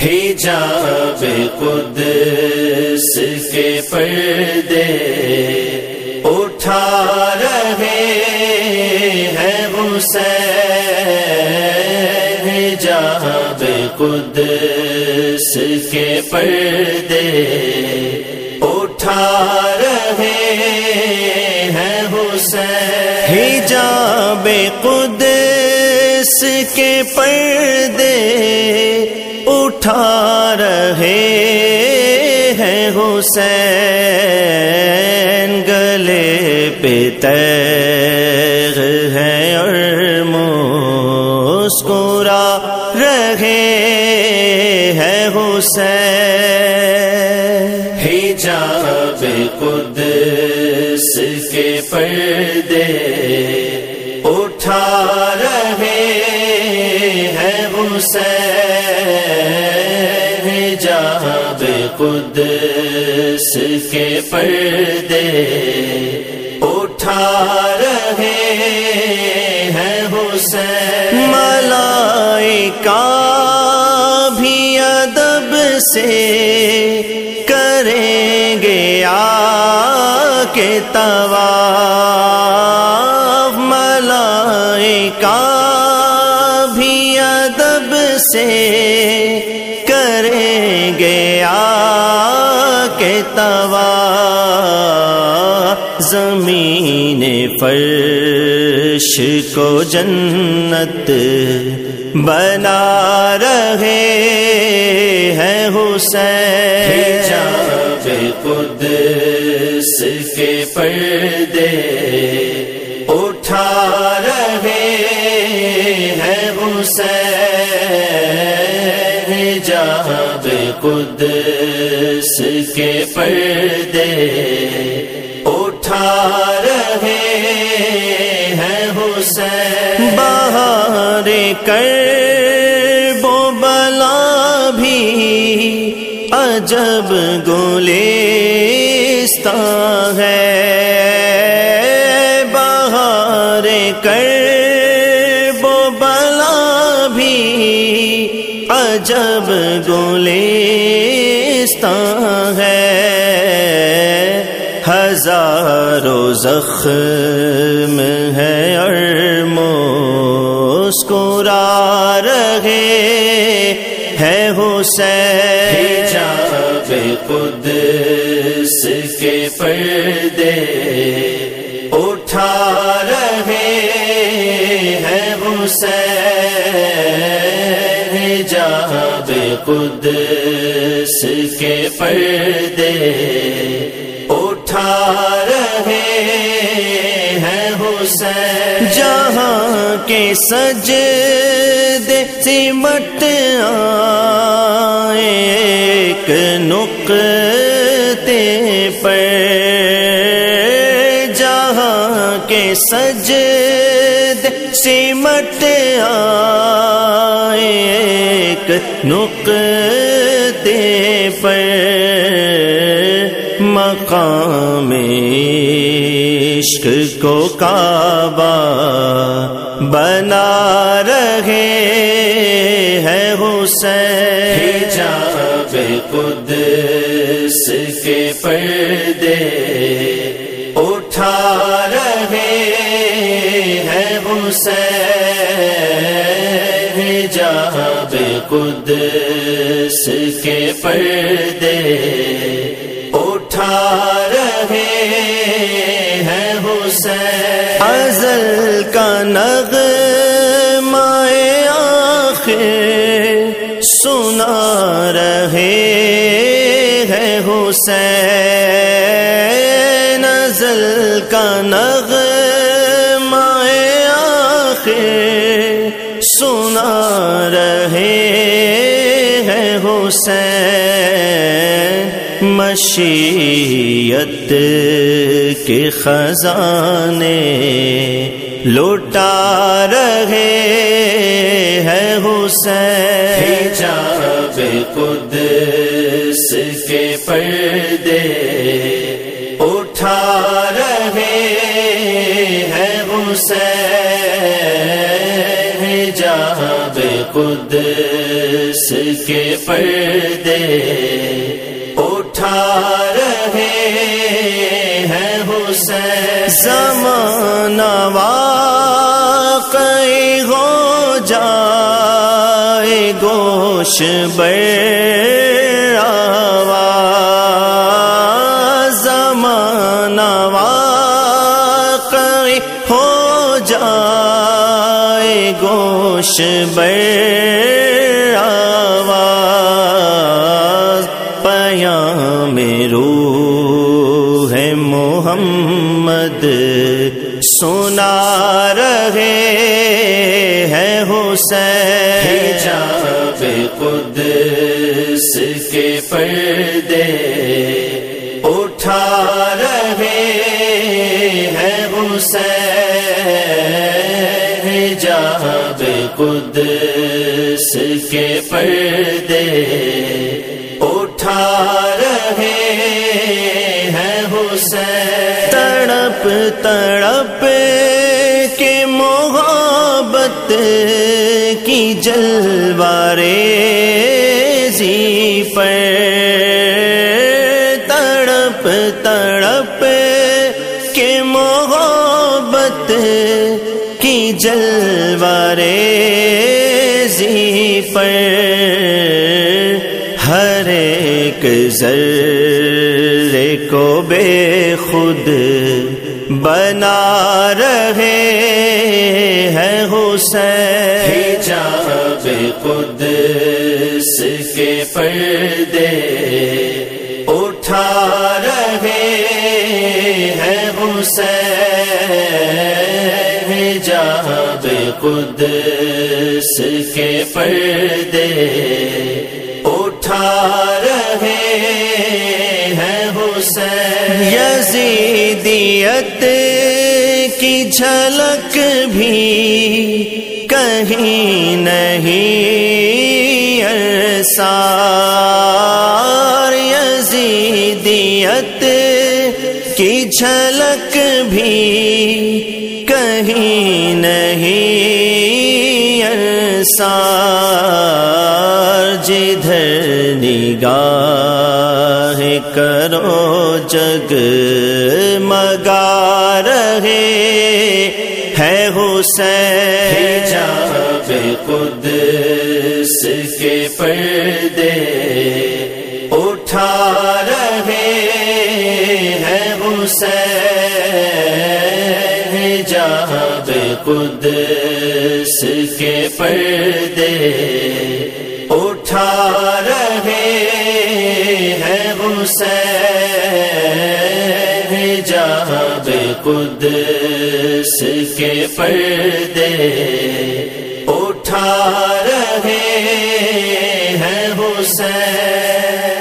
حجاب قدس کے پردے اٹھا رہے ہیں حسین، حجاب قدس کے پردے اٹھا رہے ہیں حسین، حجاب قدس کے پردے اٹھا رہے ہیں حسین، گلے پہ تیغ ہے اور مسکرا رہے ہیں حسین، حجاب قدس کے پردے اٹھا رہے ہیں حسین، حجاب قدس کے پردے اٹھا رہے ہیں حسین، ملائکہ بھی ادب سے کریں گے آ کے طواف، ملائکہ بھی ادب سے کریں گے آ کے طواف، زمین فرش کو جنت بنا رہے ہیں حسین، حجاب قدس کے پردے اٹھا رہے ہیں حسین، حجاب قدس کے پردے اٹھا رہے ہیں حسین، بہار کرب و بلا بھی عجب گلستاں ہے، بہار کرب و بلا بھی عجب گلستاں ہے، ہزاروں زخم ہے اور مسکرا رہے ہیں حسین، حجاب قدس کے پردے اٹھا رہے ہیں حسین، حجاب قدس کے پردے اٹھا رہے ہیں حسین، جہاں کے سجدے سمٹ آئے ایک نقطے پر، جہاں کے سجدے سمٹ آئے ایک نقطے پر، مقام عشق کو کعبہ بنا رہے ہیں حسین، حجاب قدس کے پردے اٹھا رہے ہیں حسین، حجاب قدس کے پردے اٹھا رہے ہیں حسین، ازل کا نغمہ آخر سنا رہے ہیں حسین، ازل کا نغمہ آخر سنا رہے ہیں حسین، مشیت کے خزانے لوٹا رہے ہیں حسین، حجاب قدس کے پردے اٹھا رہے ہیں حسین، حجاب قدس کے پردے اٹھا رہے ہیں حسین. زمانہ واقعی ہو جائے گوش بر آواز، زمانہ واقعی ہو جائے گوش بر آواز. پیام روح محمد سنا رہے ہیں حسین. حجاب قدس کے پردے اٹھا رہے ہیں حسین. حجاب قدس کے پردے اٹھا رہے ہیں حسین. تڑپ تڑپ کے محبت کی جلوارےزی پر، تڑپ تڑپ کے محبت کی جلوارےزی پر، ہر ایک ذرے کو بے خود بنا رہے ہیں حسین. حجاب قدس کے پردے اٹھا رہے ہیں حسین. حجاب قدس کے پردے اٹھا رہے ہیں حسین. یزیدیت کی جھلک بھی کہیں نہیں ارسال، یزیدیت کی جھلک بھی کہیں نہیں ارسال. جدھر نگاہ کرو جگ مگا رہے ہیں حسین. حجاب قدس کے پردے اٹھا رہے ہیں حسین. حجاب قدس کے پردے اٹھا رہے ہیں حسین. حجاب قدس کے پردے اٹھا رہے ہیں حسین.